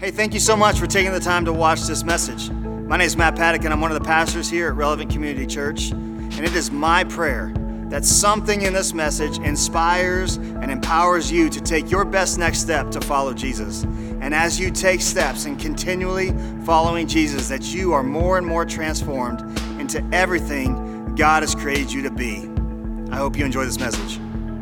Hey, thank you so much for taking the time to watch this message. My name is Matt Paddock, and I'm one of the pastors here at Relevant Community Church. And it is my prayer that something in this message inspires and empowers you to take your best next step to follow Jesus. And as you take steps in continually following Jesus, that you are more and more transformed into everything God has created you to be. I hope you enjoy this message.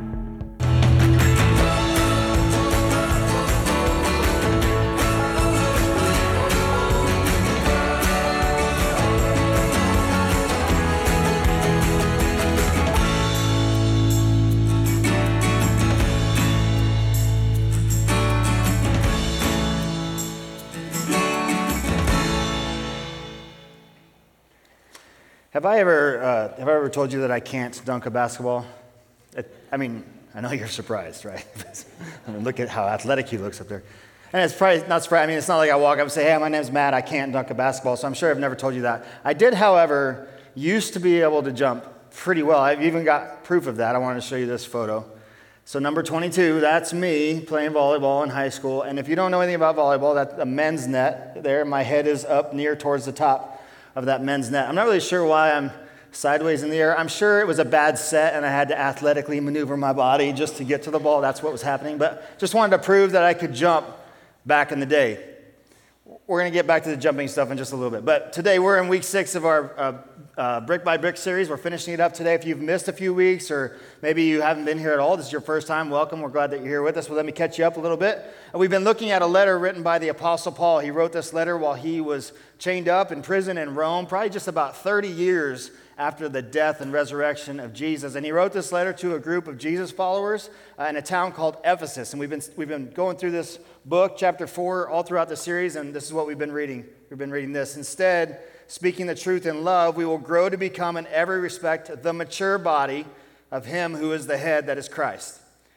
Have I ever told you that I can't dunk a basketball? I know you're surprised, right? Look at how athletic he looks up there. And it's probably not surprising. It's not like I walk up and say, hey, my name's Matt, I can't dunk a basketball. So I'm sure I've never told you that. I did, however, used to be able to jump pretty well. I've even got proof of that. I wanted to show you this photo. So number 22, that's me playing volleyball in high school. And if you don't know anything about volleyball, that's a men's net there. My head is up near towards the top of that men's net. I'm not really sure why I'm sideways in the air. I'm sure it was a bad set and I had to athletically maneuver my body just to get to the ball. That's what was happening. But just wanted to prove that I could jump back in the day. We're going to get back to the jumping stuff in just a little bit. But today we're in week 6 of our Brick by Brick series. We're finishing it up today. If you've missed a few weeks or maybe you haven't been here at all, this is your first time, welcome. We're glad that you're here with us. Well, let me catch you up a little bit. We've been looking at a letter written by the Apostle Paul. He wrote this letter while he was chained up in prison in Rome, probably just about 30 years after the death and resurrection of Jesus. And he wrote this letter to a group of Jesus followers in a town called Ephesus. And we've been going through this book, chapter 4, all throughout the series, and this is what we've been reading. We've been reading this. Instead, speaking the truth in love, we will grow to become in every respect the mature body of him who is the head, that is Christ.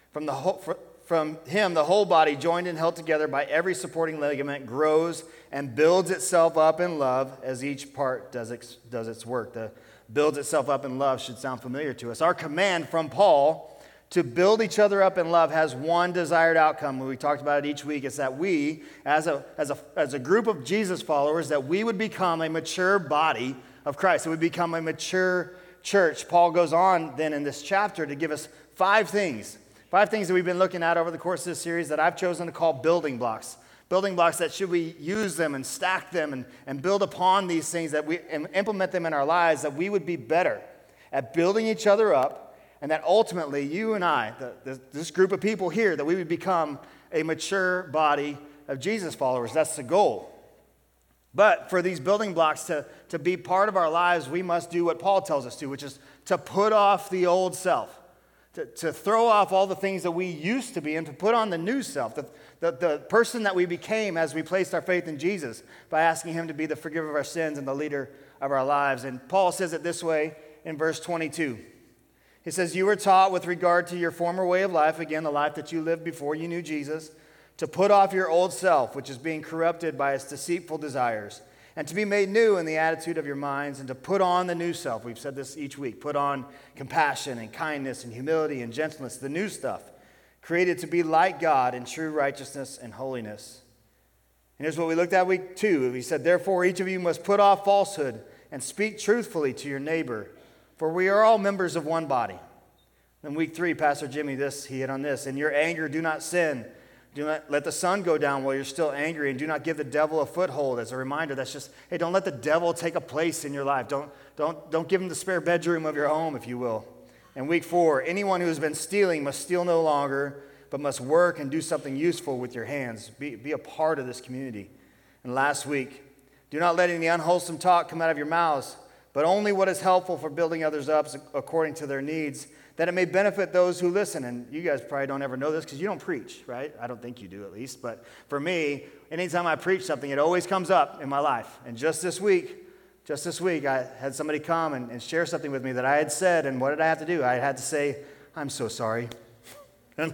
From him, the whole body, joined and held together by every supporting ligament, grows and builds itself up in love as each part does its work. The builds itself up in love should sound familiar to us. Our command from Paul to build each other up in love has one desired outcome. When we talked about it each week, it's that we, as a group of Jesus followers, that we would become a mature body of Christ. It would become a mature church. Paul goes on then in this chapter to give us 5 things that we've been looking at over the course of this series that I've chosen to call building blocks. Building blocks that should we use them and stack them and build upon these things and implement them in our lives, that we would be better at building each other up, and that ultimately you and I, this group of people here, that we would become a mature body of Jesus followers. That's the goal. But for these building blocks to be part of our lives, we must do what Paul tells us to, which is to put off the old self. To throw off all the things that we used to be and to put on the new self, the person that we became as we placed our faith in Jesus by asking him to be the forgiver of our sins and the leader of our lives. And Paul says it this way in verse 22. He says, you were taught with regard to your former way of life, again, the life that you lived before you knew Jesus, to put off your old self, which is being corrupted by its deceitful desires, and to be made new in the attitude of your minds, and to put on the new self. We've said this each week. Put on compassion and kindness and humility and gentleness, the new stuff, created to be like God in true righteousness and holiness. And here's what we looked at week 2. He said, therefore, each of you must put off falsehood and speak truthfully to your neighbor, for we are all members of one body. Then week 3, Pastor Jimmy, he hit on this. In your anger, do not sin. Do not let the sun go down while you're still angry, and do not give the devil a foothold. As a reminder, that's just, hey, don't let the devil take a place in your life. Don't give him the spare bedroom of your home, if you will. And week 4, anyone who has been stealing must steal no longer, but must work and do something useful with your hands. Be a part of this community. And last week, do not let any unwholesome talk come out of your mouths, but only what is helpful for building others up according to their needs, that it may benefit those who listen. And you guys probably don't ever know this because you don't preach, right? I don't think you do, at least. But for me, anytime I preach something, it always comes up in my life. And just this week, I had somebody come and share something with me that I had said, and what did I have to do? I had to say, I'm so sorry. And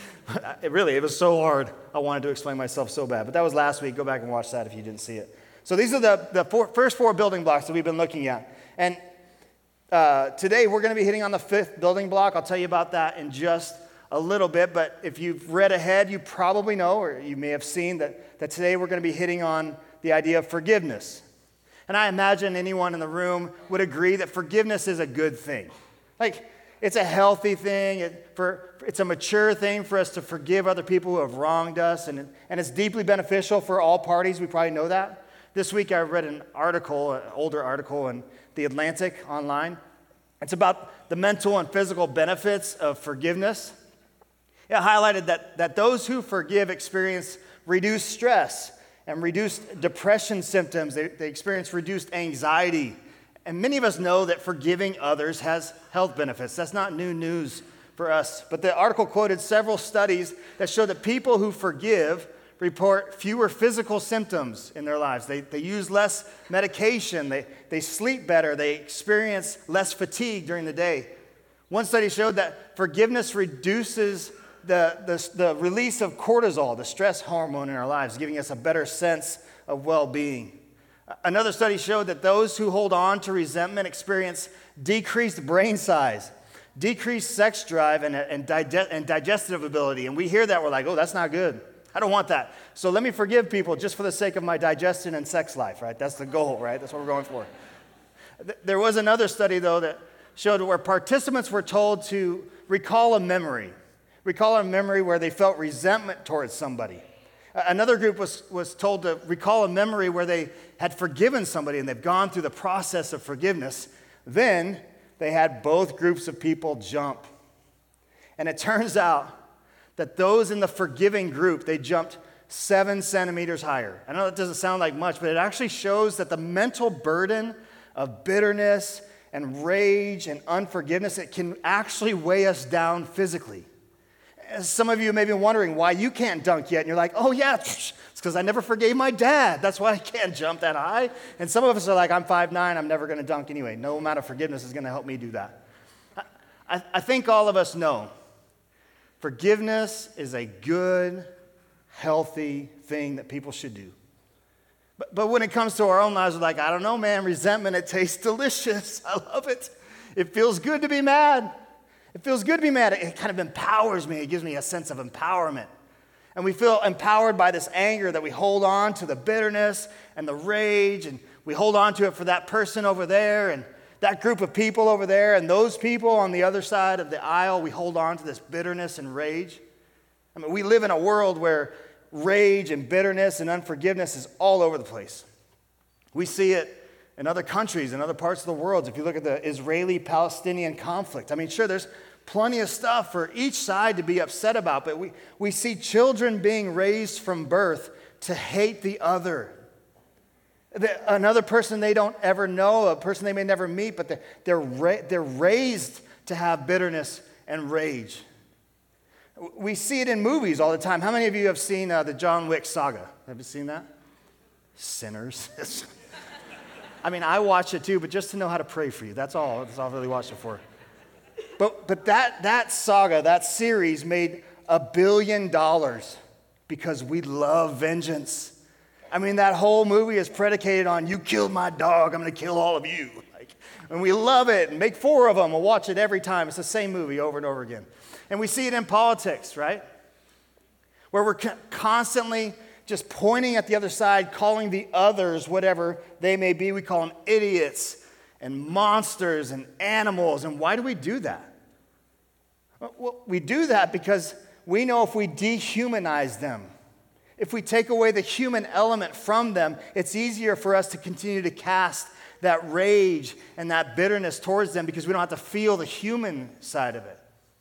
it was so hard. I wanted to explain myself so bad. But that was last week. Go back and watch that if you didn't see it. So these are the first 4 building blocks that we've been looking at. And today we're going to be hitting on the 5th building block. I'll tell you about that in just a little bit, but if you've read ahead, you probably know, or you may have seen that today we're going to be hitting on the idea of forgiveness. And I imagine anyone in the room would agree that forgiveness is a good thing. Like, it's a healthy thing. It's a mature thing for us to forgive other people who have wronged us, and it's deeply beneficial for all parties. We probably know that. This week I read an older article in The Atlantic online. It's about the mental and physical benefits of forgiveness. It highlighted that those who forgive experience reduced stress and reduced depression symptoms. They experience reduced anxiety. And many of us know that forgiving others has health benefits. That's not new news for us. But the article quoted several studies that show that people who forgive report fewer physical symptoms in their lives. They use less medication. They sleep better. They experience less fatigue during the day. One study showed that forgiveness reduces the release of cortisol, the stress hormone in our lives, giving us a better sense of well-being. Another study showed that those who hold on to resentment experience decreased brain size, decreased sex drive, and digestive ability. And we hear that, we're like, oh, that's not good. I don't want that. So let me forgive people just for the sake of my digestion and sex life, right? That's the goal, right? That's what we're going for. There was another study, though, that showed where participants were told to recall a memory where they felt resentment towards somebody. Another group was told to recall a memory where they had forgiven somebody and they've gone through the process of forgiveness. Then they had both groups of people jump. And it turns out that those in the forgiving group, they jumped 7 centimeters higher. I know that doesn't sound like much, but it actually shows that the mental burden of bitterness and rage and unforgiveness, it can actually weigh us down physically. Some of you may be wondering why you can't dunk yet, and you're like, oh yeah, it's because I never forgave my dad. That's why I can't jump that high. And some of us are like, I'm 5'9", I'm never going to dunk anyway. No amount of forgiveness is going to help me do that. I think all of us know forgiveness is a good, healthy thing that people should do. But when it comes to our own lives, we're like, I don't know, man, resentment, it tastes delicious. I love it. It feels good to be mad. It feels good to be mad. It kind of empowers me. It gives me a sense of empowerment. And we feel empowered by this anger that we hold on to the bitterness and the rage, and we hold on to it for that person over there and that group of people over there and those people on the other side of the aisle. We hold on to this bitterness and rage. I mean, we live in a world where rage and bitterness and unforgiveness is all over the place. We see it in other countries, in other parts of the world. If you look at the Israeli-Palestinian conflict, I mean, sure, there's plenty of stuff for each side to be upset about, but we see children being raised from birth to hate the other. Another person they don't ever know, a person they may never meet, but they're raised to have bitterness and rage. We see it in movies all the time. How many of you have seen the John Wick saga? Have you seen that? Sinners. I mean, I watch it too, but just to know how to pray for you. That's all. That's all I really watched it for. But that saga, that series made $1 billion because we love vengeance. I mean, that whole movie is predicated on, you killed my dog, I'm going to kill all of you. And we love it, and make 4 of them. We'll watch it every time. It's the same movie over and over again. And we see it in politics, right? Where we're constantly just pointing at the other side, calling the others whatever they may be. We call them idiots and monsters and animals. And why do we do that? Well, we do that because we know if we dehumanize them, if we take away the human element from them, it's easier for us to continue to cast that rage and that bitterness towards them because we don't have to feel the human side of it.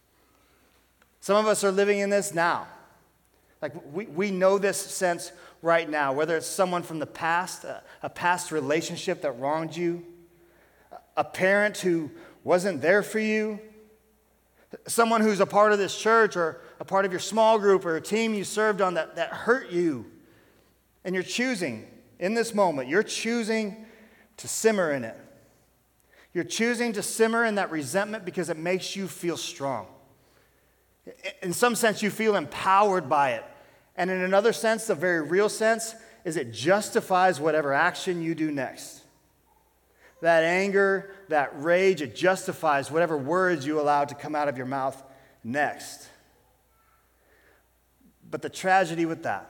Some of us are living in this now. Like we know this sense right now, whether it's someone from the past, a past relationship that wronged you, a parent who wasn't there for you, someone who's a part of this church or a part of your small group or a team you served on that hurt you. And you're choosing, in this moment, you're choosing to simmer in it. You're choosing to simmer in that resentment because it makes you feel strong. In some sense, you feel empowered by it. And in another sense, the very real sense, is it justifies whatever action you do next. That anger, that rage, it justifies whatever words you allow to come out of your mouth next. But the tragedy with that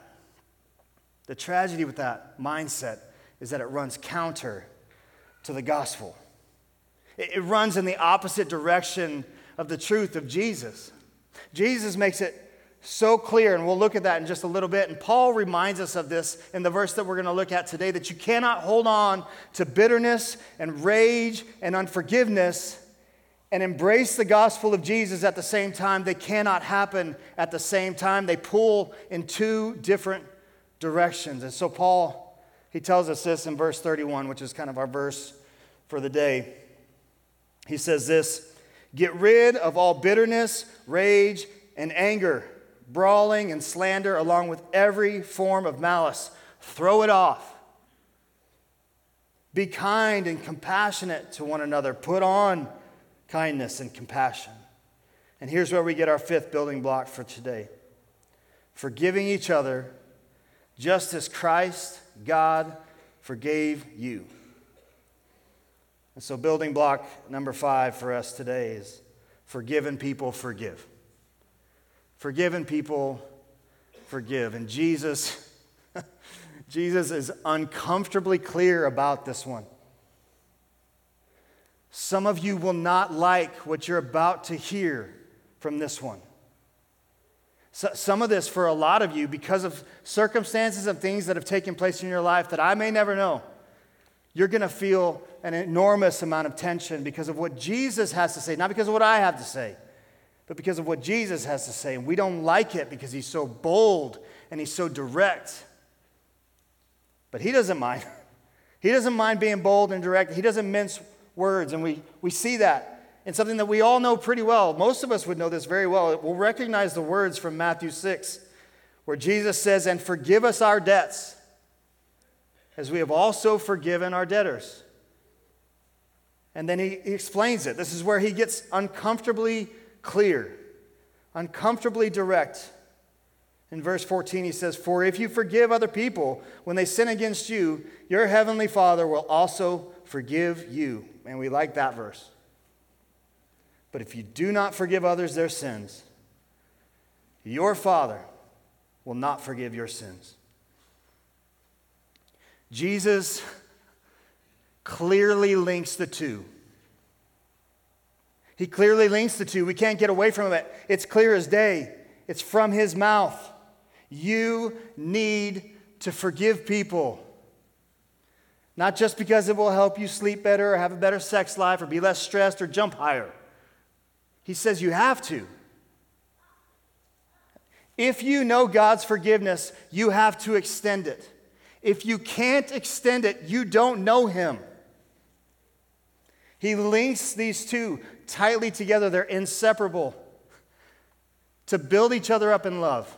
mindset is that it runs counter to the gospel. It runs in the opposite direction of the truth of Jesus. Jesus makes it so clear, and we'll look at that in just a little bit. And Paul reminds us of this in the verse that we're going to look at today, that you cannot hold on to bitterness and rage and unforgiveness and embrace the gospel of Jesus at the same time. They cannot happen at the same time. They pull in two different directions. And so Paul, he tells us this in verse 31, which is kind of our verse for the day. He says this: get rid of all bitterness, rage, and anger, brawling and slander, along with every form of malice. Throw it off. Be kind and compassionate to one another. Put on kindness and compassion. And here's where we get our fifth building block for today: forgiving each other, just as Christ, God, forgave you. And so building block number 5 for us today is forgiven people forgive. Forgiven people forgive. And Jesus is uncomfortably clear about this one. Some of you will not like what you're about to hear from this one. So, some of this, for a lot of you, because of circumstances and things that have taken place in your life that I may never know, you're going to feel an enormous amount of tension because of what Jesus has to say, not because of what I have to say, but because of what Jesus has to say. And we don't like it because he's so bold and he's so direct. But he doesn't mind. He doesn't mind being bold and direct. He doesn't mince words. And we see that in something that we all know pretty well. Most of us would know this very well. We'll recognize the words from Matthew 6, where Jesus says, "And forgive us our debts, as we have also forgiven our debtors." And then he explains it. This is where he gets uncomfortably clear, uncomfortably direct. In verse 14 he says, "For if you forgive other people when they sin against you, your heavenly Father will also forgive you." And we like that verse. "But if you do not forgive others their sins, your Father will not forgive your sins." Jesus clearly links the two. He clearly links the two. We can't get away from it. It's clear as day. It's from his mouth. You need to forgive people. Not just because it will help you sleep better or have a better sex life or be less stressed or jump higher. He says you have to. If you know God's forgiveness, you have to extend it. If you can't extend it, you don't know him. He links these two tightly together. They're inseparable to build each other up in love.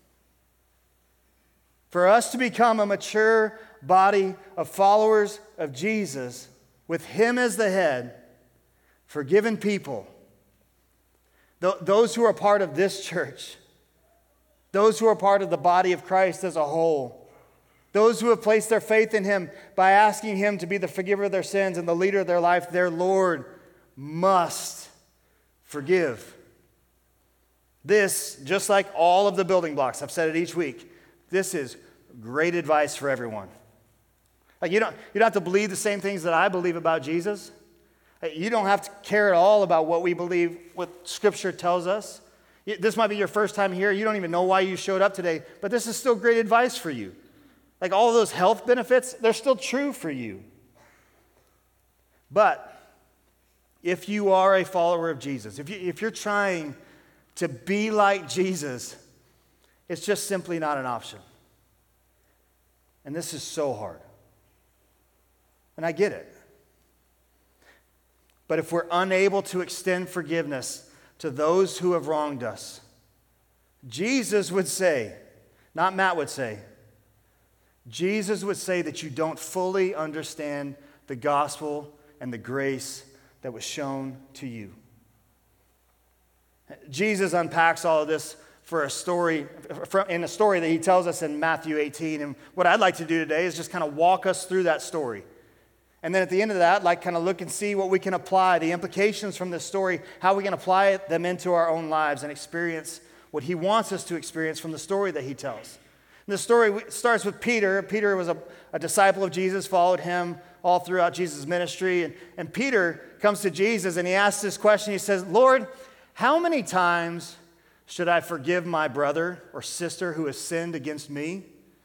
For us to become a mature body of followers of Jesus, with him as the head, forgiven people, those who are part of this church, those who are part of the body of Christ as a whole, those who have placed their faith in him by asking him to be the forgiver of their sins and the leader of their life, their Lord must forgive. This, just like all of the building blocks, I've said it each week, this is great advice for everyone. Like you don't have to believe the same things that I believe about Jesus. You don't have to care at all about what we believe, what Scripture tells us. This might be your first time here. You don't even know why you showed up today, but this is still great advice for you. Like all of those health benefits, they're still true for you. But if you are a follower of Jesus, if you're trying to be like Jesus, it's just simply not an option. And this is so hard. And I get it. But if we're unable to extend forgiveness to those who have wronged us, Jesus would say, not Matt would say, Jesus would say that you don't fully understand the gospel and the grace that was shown to you. Jesus unpacks all of this in a story that he tells us in Matthew 18. And what I'd like to do today is just kind of walk us through that story. And then at the end of that, I'd like kind of look and see what we can apply, the implications from this story, how we can apply them into our own lives and experience what he wants us to experience from the story that he tells. And the story starts with Peter. Peter was a disciple of Jesus, followed him all throughout Jesus' ministry. And Peter comes to Jesus and he asks this question. He says, Lord, how many times should I forgive my brother or sister who has sinned against me?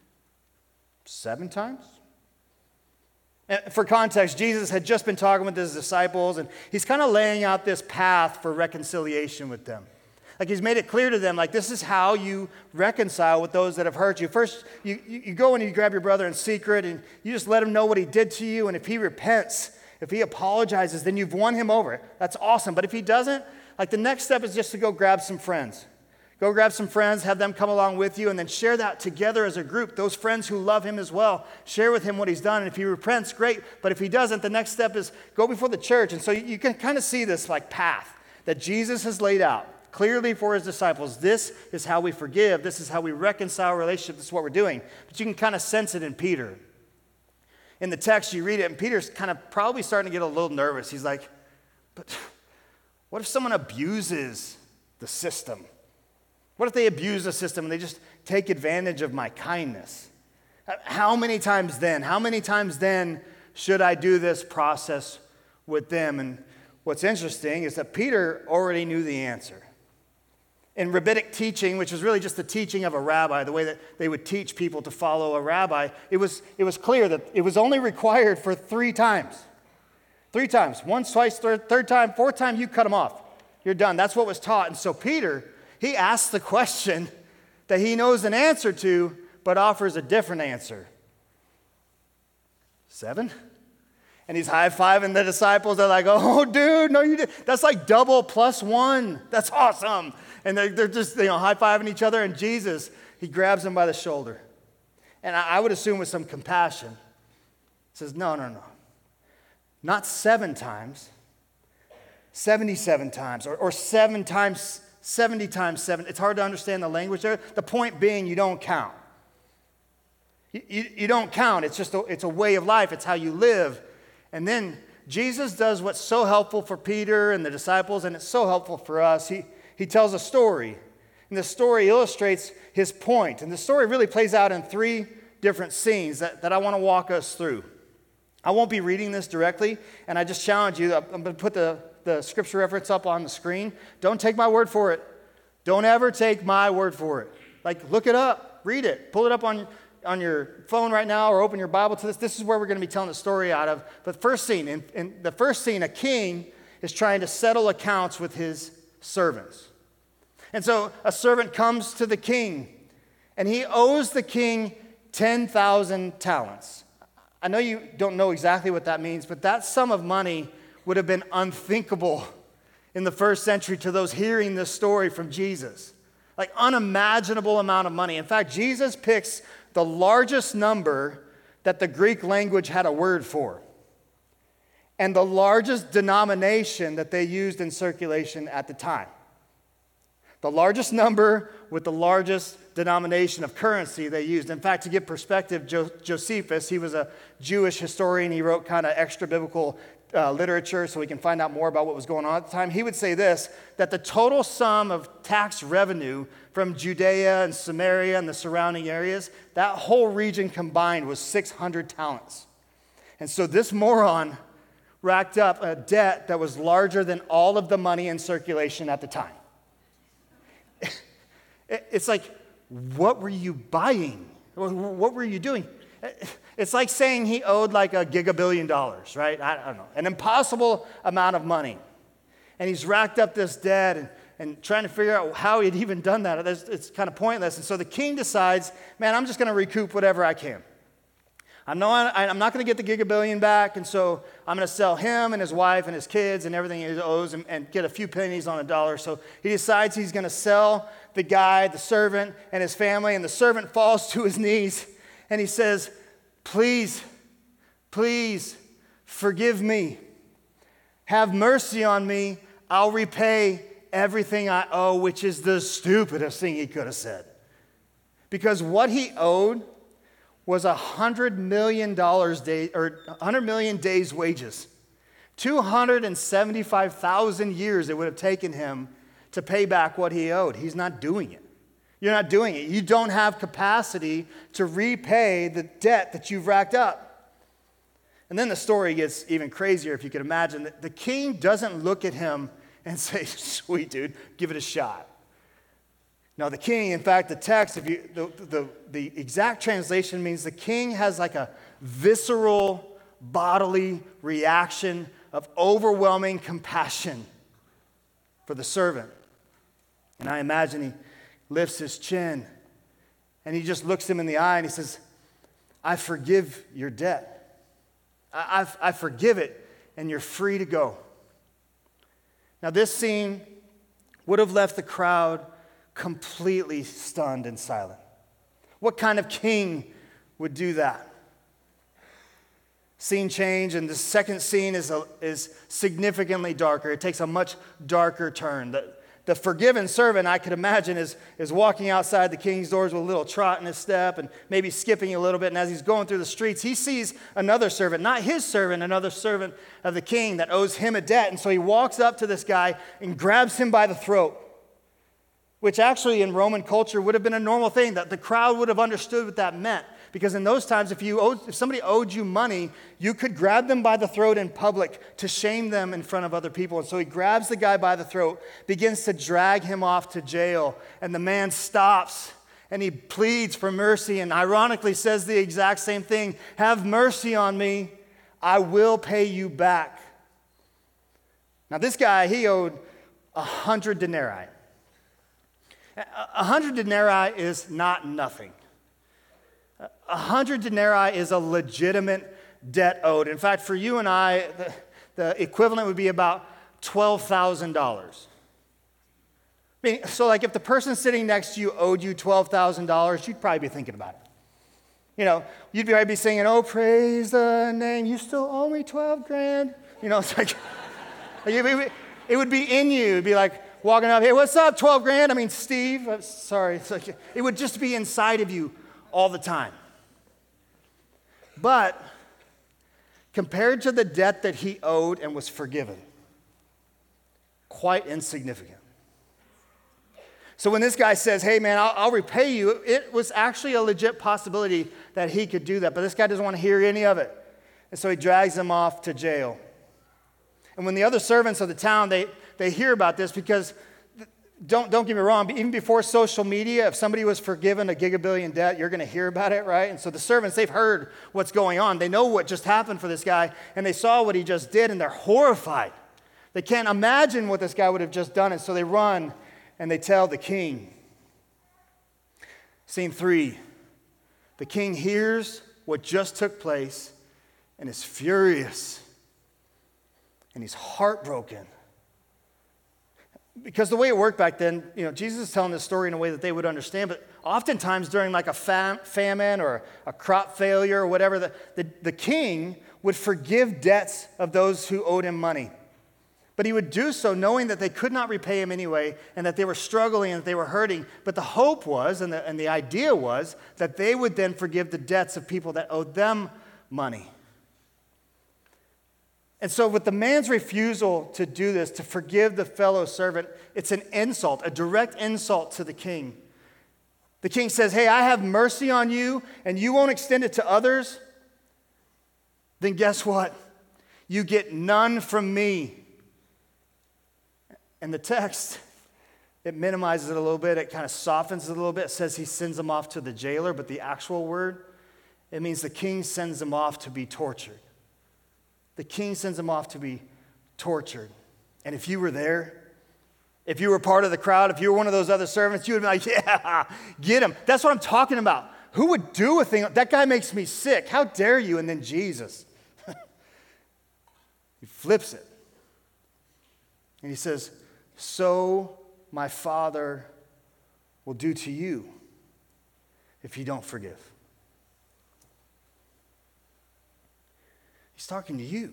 7 times? And for context, Jesus had just been talking with his disciples, and he's kind of laying out this path for reconciliation with them. Like he's made it clear to them, like this is how you reconcile with those that have hurt you. First, you go and you grab your brother in secret, and you just let him know what he did to you, and if he repents, if he apologizes, then you've won him over. That's awesome. But if he doesn't, like the next step is just to go grab some friends. Go grab some friends, have them come along with you, and then share that together as a group. Those friends who love him as well, share with him what he's done. And if he repents, great. But if he doesn't, the next step is go before the church. And so you can kind of see this like path that Jesus has laid out clearly for his disciples. This is how we forgive. This is how we reconcile relationships. This is what we're doing. But you can kind of sense it in Peter. In the text, you read it, and Peter's kind of probably starting to get a little nervous. He's like, but what if someone abuses the system? What if they abuse the system and they just take advantage of my kindness? How many times then? How many times then should I do this process with them? And what's interesting is that Peter already knew the answer. In rabbinic teaching, which was really just the teaching of a rabbi, the way that they would teach people to follow a rabbi, it was clear that it was only required for 3 times. 3 times. Once, twice, third time, 4th time, you cut them off. You're done. That's what was taught. And so Peter, he asks the question that he knows an answer to, but offers a different answer. 7? And he's high-fiving the disciples. They're like, oh, dude, no, you did. That's like double plus 1. That's awesome. And they're just, high-fiving each other. And Jesus, he grabs them by the shoulder. And I would assume with some compassion, says, no. Not 7 times. 77 times. Or 7 times 70 times 7. It's hard to understand the language there. The point being, you don't count. You don't count. It's just it's a way of life. It's how you live. And then Jesus does what's so helpful for Peter and the disciples, and it's so helpful for us. He tells a story. And the story illustrates his point. And the story really plays out in 3 different scenes that I want to walk us through. I won't be reading this directly, and I just challenge you. I'm going to put the scripture reference up on the screen. Don't take my word for it. Don't ever take my word for it. Like, look it up, read it, pull it up on your phone right now, or open your Bible to this. This is where we're going to be telling the story out of. But first scene, in the first scene, a king is trying to settle accounts with his servants. And so a servant comes to the king, and he owes the king 10,000 talents. I know you don't know exactly what that means, but that sum of money would have been unthinkable in the first century to those hearing this story from Jesus. Like unimaginable amount of money. In fact, Jesus picks the largest number that the Greek language had a word for, and the largest denomination that they used in circulation at the time. The largest number with the largest denomination of currency they used. In fact, to give perspective, Josephus, he was a Jewish historian. He wrote kind of extra biblical literature so we can find out more about what was going on at the time. He would say this, that the total sum of tax revenue from Judea and Samaria and the surrounding areas, that whole region combined was 600 talents. And so this moron racked up a debt that was larger than all of the money in circulation at the time. It's like, what were you buying? What were you doing? It's like saying he owed like $1 gigabillion, right? I don't know. An impossible amount of money. And he's racked up this debt and trying to figure out how he'd even done that. It's kind of pointless. And so the king decides, man, I'm just going to recoup whatever I can. I'm not going to get the gigabillion back, and so I'm going to sell him and his wife and his kids and everything he owes and get a few pennies on a dollar. So he decides he's going to sell the guy, the servant, and his family, and the servant falls to his knees, and he says, please, forgive me. Have mercy on me. I'll repay everything I owe, which is the stupidest thing he could have said. Because what he owed was $100 million or 100 million days' wages. 275,000 years it would have taken him to pay back what he owed. He's not doing it. You're not doing it. You don't have capacity to repay the debt that you've racked up. And then the story gets even crazier, if you could imagine. The king doesn't look at him and say, sweet dude, give it a shot. Now the king, in fact, the text, the exact translation means the king has like a visceral, bodily reaction of overwhelming compassion for the servant. And I imagine he lifts his chin and he just looks him in the eye and he says, I forgive your debt. I forgive it, and you're free to go. Now this scene would have left the crowd completely stunned and silent. What kind of king would do that? Scene change, and the second scene is significantly darker. It takes a much darker turn. The forgiven servant, I could imagine, is walking outside the king's doors with a little trot in his step and maybe skipping a little bit. And as he's going through the streets, he sees another servant, not his servant, another servant of the king that owes him a debt. And so he walks up to this guy and grabs him by the throat, which actually in Roman culture would have been a normal thing, that the crowd would have understood what that meant. Because in those times, if somebody owed you money, you could grab them by the throat in public to shame them in front of other people. And so he grabs the guy by the throat, begins to drag him off to jail, and the man stops and he pleads for mercy and ironically says the exact same thing. Have mercy on me, I will pay you back. Now this guy, he owed 100 denarii. 100 denarii is not nothing. 100 denarii is a legitimate debt owed. In fact, for you and I, the equivalent would be about $12,000. So like if the person sitting next to you owed you $12,000, you'd probably be thinking about it. You know, you'd probably be singing, oh, praise the name, you still owe me 12 grand. You know, it's like it would be in you. It'd be like walking up, hey, what's up, 12 grand? I mean, Steve, sorry. It's like, it would just be inside of you all the time. But compared to the debt that he owed and was forgiven, quite insignificant. So when this guy says, hey man, I'll repay you, it was actually a legit possibility that he could do that. But this guy doesn't want to hear any of it. And so he drags him off to jail. And when the other servants of the town, they hear about this, because don't get me wrong, even before social media, if somebody was forgiven a gigabillion debt, you're going to hear about it, right? And so the servants, they've heard what's going on. They know what just happened for this guy, and they saw what he just did, and they're horrified. They can't imagine what this guy would have just done, and so they run and they tell the king. Scene 3, the king hears what just took place and is furious, and he's heartbroken. Because the way it worked back then, you know, Jesus is telling this story in a way that they would understand, but oftentimes during like a famine or a crop failure or whatever, the king would forgive debts of those who owed him money. But he would do so knowing that they could not repay him anyway, and that they were struggling and that they were hurting. But the hope was, and the idea was, that they would then forgive the debts of people that owed them money. And so with the man's refusal to do this, to forgive the fellow servant, it's an insult, a direct insult to the king. The king says, hey, I have mercy on you, and you won't extend it to others? Then guess what? You get none from me. And the text, it minimizes it a little bit. It kind of softens it a little bit. It says he sends him off to the jailer, but the actual word, it means the king sends him off to be tortured. The king sends him off to be tortured. And if you were there, if you were part of the crowd, if you were one of those other servants, you would be like, yeah, get him. That's what I'm talking about. Who would do a thing? That guy makes me sick. How dare you? And then Jesus, he flips it. And he says, so my Father will do to you if you don't forgive. He's talking to you.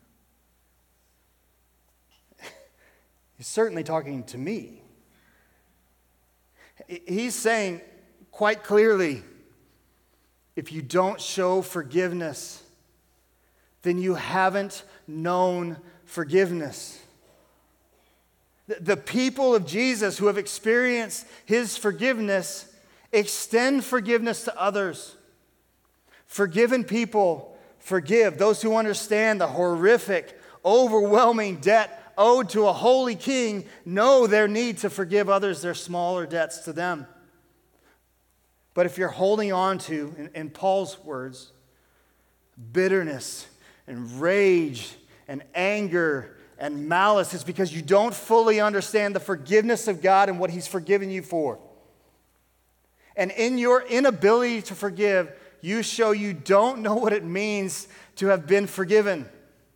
He's certainly talking to me. He's saying quite clearly, if you don't show forgiveness, then you haven't known forgiveness. The people of Jesus who have experienced his forgiveness extend forgiveness to others. Forgiven people forgive. Those who understand the horrific, overwhelming debt owed to a holy king know their need to forgive others their smaller debts to them. But if you're holding on to, in Paul's words, bitterness and rage and anger and malice, it's because you don't fully understand the forgiveness of God and what he's forgiven you for. And in your inability to forgive, you show you don't know what it means to have been forgiven.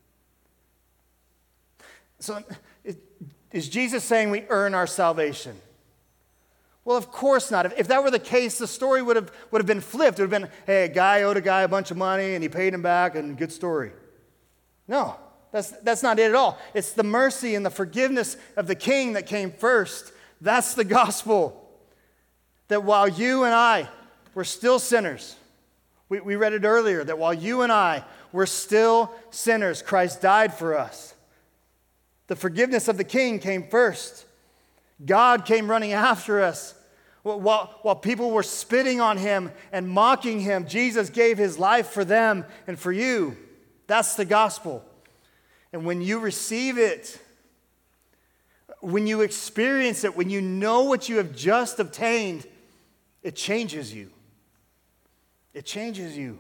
So, is Jesus saying we earn our salvation? Well, of course not. If that were the case, the story would have been flipped. It would have been, hey, a guy owed a guy a bunch of money and he paid him back, and good story. No, that's not it at all. It's the mercy and the forgiveness of the king that came first. That's the gospel. That while you and I were still sinners, we read it earlier, that while you and I were still sinners, Christ died for us. The forgiveness of the king came first. God came running after us. While people were spitting on him and mocking him, Jesus gave his life for them and for you. That's the gospel. And when you receive it, when you experience it, when you know what you have just obtained, it changes you. It changes you.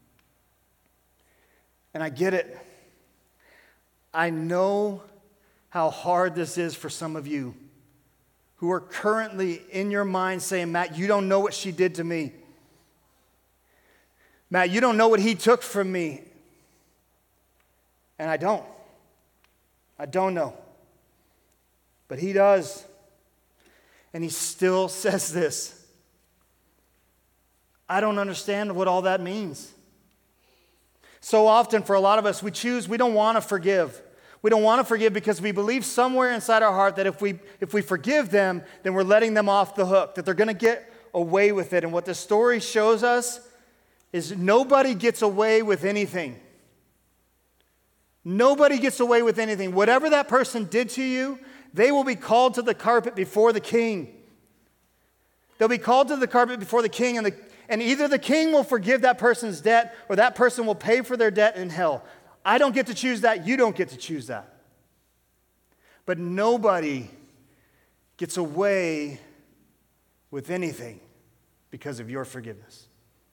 And I get it. I know how hard this is for some of you who are currently in your mind saying, Matt, you don't know what she did to me. Matt, you don't know what he took from me. And I don't. I don't know. But he does. And he still says this. I don't understand what all that means. So often for a lot of us, we don't want to forgive. We don't want to forgive because we believe somewhere inside our heart that if we forgive them, then we're letting them off the hook, that they're going to get away with it. And what this story shows us is nobody gets away with anything. Nobody gets away with anything. Whatever that person did to you, they will be called to the carpet before the king. They'll be called to the carpet before the king, and either the king will forgive that person's debt or that person will pay for their debt in hell. I don't get to choose that. You don't get to choose that. But nobody gets away with anything because of your forgiveness.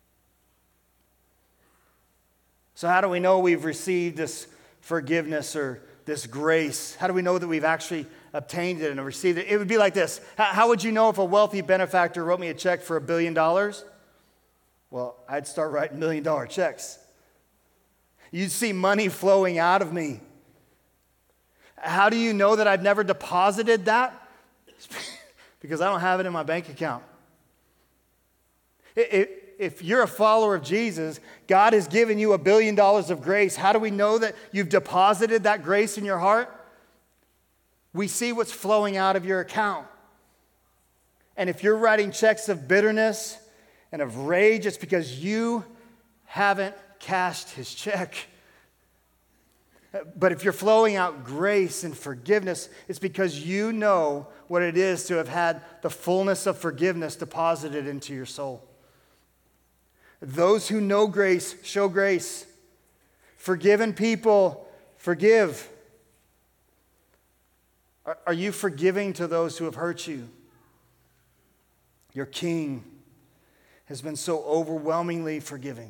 So how do we know we've received this forgiveness or this grace? How do we know that we've actually obtained it and received it? It would be like this. How would you know if a wealthy benefactor wrote me a check for $1 billion? Well, I'd start writing $1 million checks. You'd see money flowing out of me. How do you know that I've never deposited that? Because I don't have it in my bank account. If you're a follower of Jesus, God has given you $1 billion of grace. How do we know that you've deposited that grace in your heart? We see what's flowing out of your account. And if you're writing checks of bitterness and of rage, it's because you haven't cashed his check. But if you're flowing out grace and forgiveness, it's because you know what it is to have had the fullness of forgiveness deposited into your soul. Those who know grace show grace. Forgiven people forgive. Are you forgiving to those who have hurt you? Your king has been so overwhelmingly forgiving.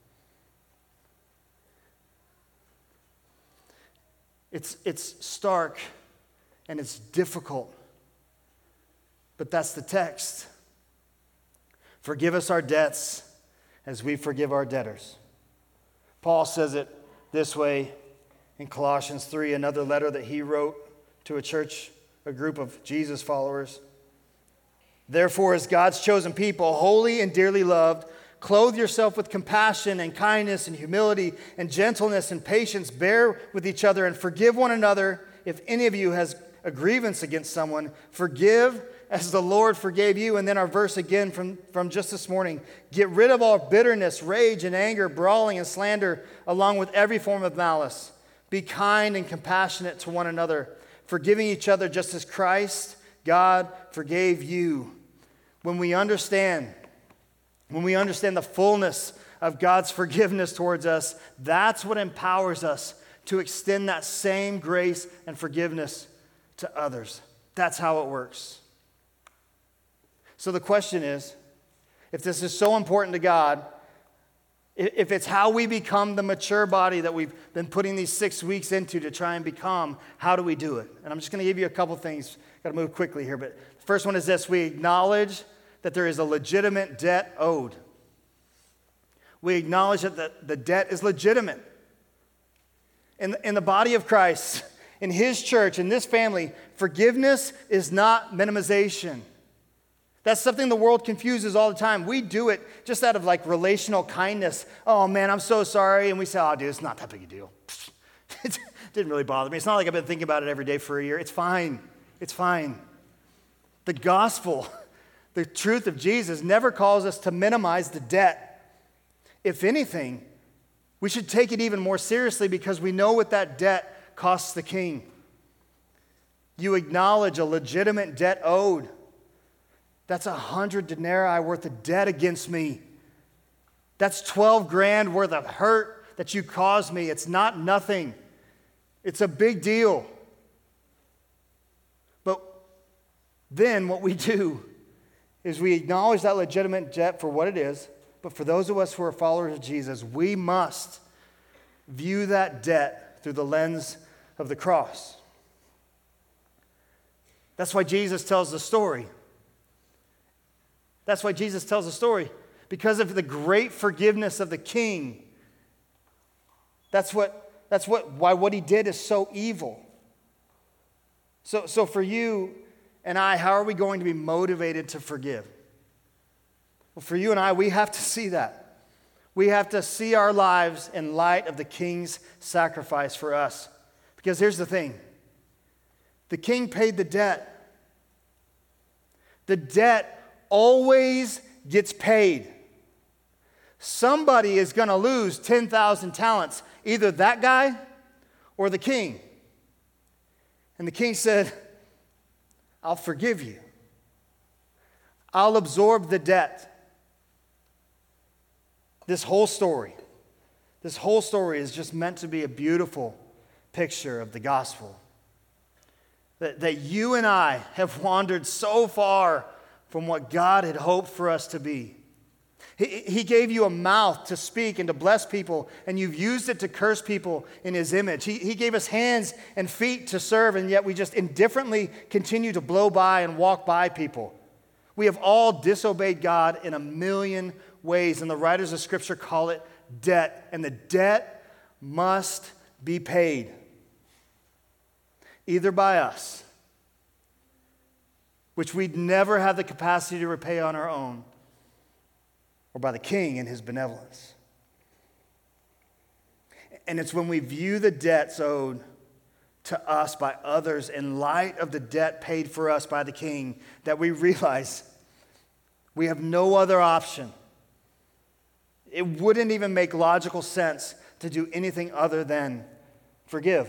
It's stark and it's difficult, but that's the text. Forgive us our debts as we forgive our debtors. Paul says it this way in Colossians 3, another letter that he wrote to a church, a group of Jesus followers. Therefore, as God's chosen people, holy and dearly loved, clothe yourself with compassion and kindness and humility and gentleness and patience. Bear with each other and forgive one another. If any of you has a grievance against someone, forgive as the Lord forgave you. And then our verse again from just this morning. Get rid of all bitterness, rage and anger, brawling and slander, along with every form of malice. Be kind and compassionate to one another, forgiving each other just as Christ, God, forgave you. When we understand the fullness of God's forgiveness towards us, that's what empowers us to extend that same grace and forgiveness to others. That's how it works. So the question is, if this is so important to God, if it's how we become the mature body that we've been putting these 6 weeks into to try and become, how do we do it? And I'm just going to give you a couple things. Got to move quickly here, but the first one is this. We acknowledge that there is a legitimate debt owed. We acknowledge that the debt is legitimate. In the body of Christ, in His church, in this family, forgiveness is not minimization. That's something the world confuses all the time. We do it just out of like relational kindness. Oh man, I'm so sorry. And we say, oh dude, it's not that big a deal. It didn't really bother me. It's not like I've been thinking about it every day for a year. It's fine. It's fine. The gospel, the truth of Jesus never calls us to minimize the debt. If anything, we should take it even more seriously because we know what that debt costs the king. You acknowledge a legitimate debt owed. That's 100 denarii worth of debt against me. That's 12 grand worth of hurt that you caused me. It's not nothing. It's a big deal. But then what we do is we acknowledge that legitimate debt for what it is. But for those of us who are followers of Jesus, we must view that debt through the lens of the cross. That's why Jesus tells the story. That's why Jesus tells the story. Because of the great forgiveness of the king. Why what he did is so evil. So for you and I, how are we going to be motivated to forgive? Well, for you and I, we have to see that. We have to see our lives in light of the king's sacrifice for us. Because here's the thing. The king paid the debt. The debt always gets paid. Somebody is going to lose 10,000 talents, either that guy or the king. And the king said, I'll forgive you. I'll absorb the debt. This whole story is just meant to be a beautiful picture of the gospel. That you and I have wandered so far from what God had hoped for us to be. He gave you a mouth to speak and to bless people, and you've used it to curse people in His image. He gave us hands and feet to serve, and yet we just indifferently continue to blow by and walk by people. We have all disobeyed God in a million ways, and the writers of Scripture call it debt, and the debt must be paid, either by us, which we'd never have the capacity to repay on our own, or by the king and his benevolence. And it's when we view the debts owed to us by others in light of the debt paid for us by the king that we realize we have no other option. It wouldn't even make logical sense to do anything other than forgive.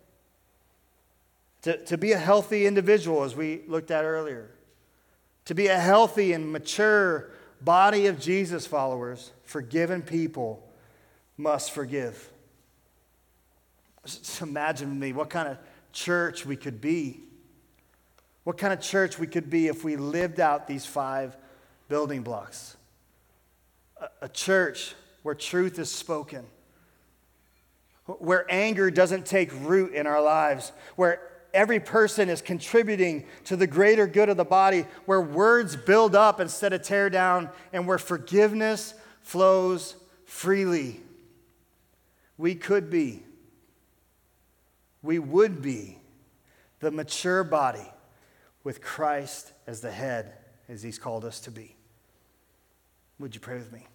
To be a healthy individual, as we looked at earlier. To be a healthy and mature body of Jesus followers, forgiven people must forgive. Just imagine with me what kind of church we could be. What kind of church we could be if we lived out these 5 building blocks. A church where truth is spoken. Where anger doesn't take root in our lives. Where every person is contributing to the greater good of the body. Where words build up instead of tear down. And where forgiveness flows freely. We would be the mature body with Christ as the head, as He's called us to be. Would you pray with me?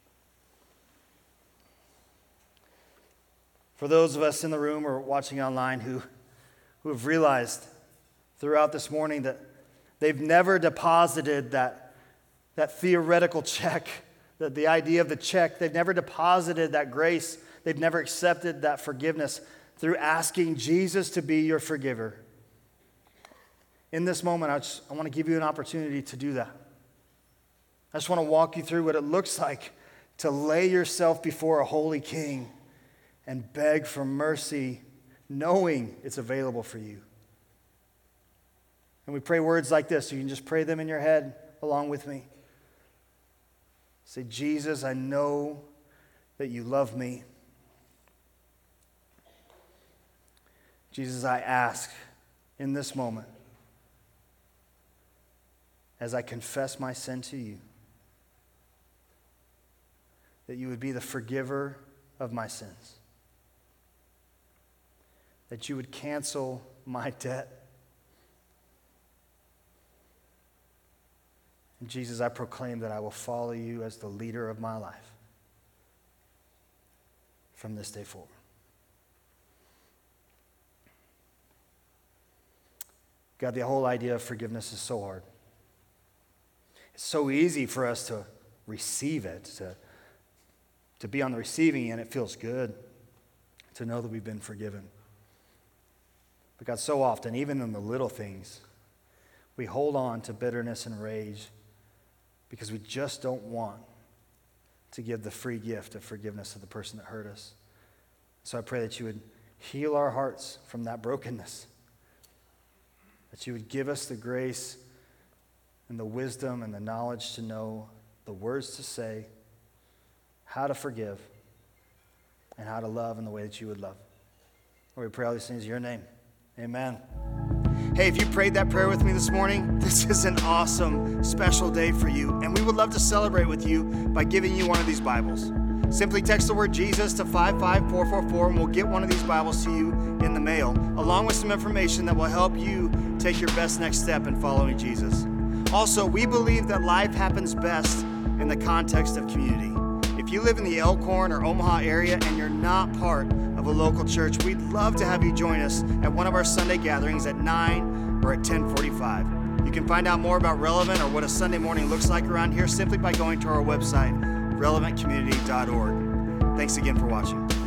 For those of us in the room or watching online who have realized throughout this morning that they've never deposited that theoretical check, the idea of the check, they've never deposited that grace, they've never accepted that forgiveness through asking Jesus to be your forgiver. in this moment, I want to give you an opportunity to do that. I just want to walk you through what it looks like to lay yourself before a holy King and beg for mercy, knowing it's available for you. And we pray words like this. You can just pray them in your head along with me. Say, Jesus, I know that you love me. Jesus, I ask in this moment, as I confess my sin to you, that you would be the forgiver of my sins, that you would cancel my debt. And Jesus, I proclaim that I will follow you as the leader of my life from this day forward. God, the whole idea of forgiveness is so hard. It's so easy for us to receive it, to be on the receiving end. It feels good to know that we've been forgiven. But God, so often, even in the little things, we hold on to bitterness and rage because we just don't want to give the free gift of forgiveness to the person that hurt us. So I pray that you would heal our hearts from that brokenness, that you would give us the grace and the wisdom and the knowledge to know the words to say, how to forgive, and how to love in the way that you would love. Lord, we pray all these things in your name. Amen. Hey, if you prayed that prayer with me this morning, this is an awesome, special day for you, and we would love to celebrate with you by giving you one of these Bibles. Simply text the word Jesus to 55444, and we'll get one of these Bibles to you in the mail, along with some information that will help you take your best next step in following Jesus. Also, we believe that life happens best in the context of community. If you live in the Elkhorn or Omaha area and you're not part of a local church, we'd love to have you join us at one of our Sunday gatherings at 9 or at 10:45. You can find out more about Relevant or what a Sunday morning looks like around here simply by going to our website, relevantcommunity.org. Thanks again for watching.